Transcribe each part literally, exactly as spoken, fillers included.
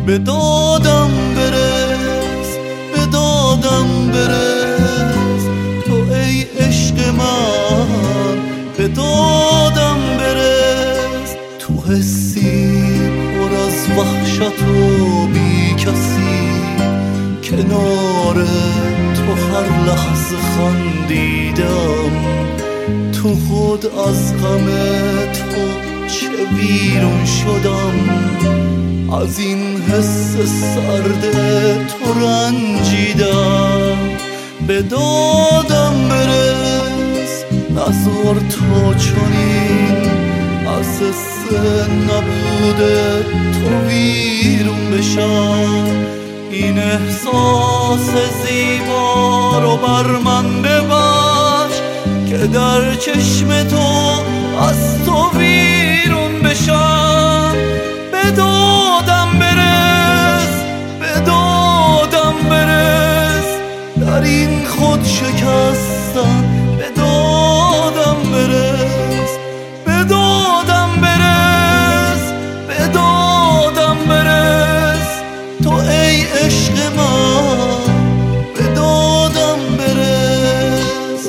به دادم برس، به دادم برس، تو ای عشق من به دادم برس. تو حسی پر از وحشت و بی کسی، کنار تو هر لحظه خندیدم. تو خود از غم تو چه بیرون شدم، از این حس سرد تو رنجیدم. به دادم برس، نذار تا چنین از حس نبود تو ویرون بشم. این احساس زیبا رو بر من ببخش که در چشم تو از تو ویرون بشم. به دادم برس، به دادم برس، در این خود شکستن. به دادم برس، به دادم برس، به دادم برس، تو ای عشق من به دادم برس.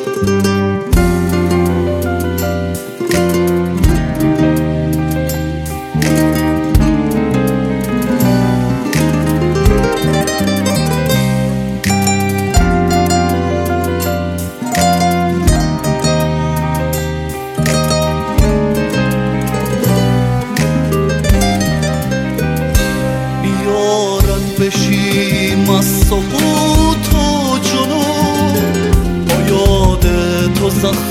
بشیم از سقوط و جنون، با یاد تو زخم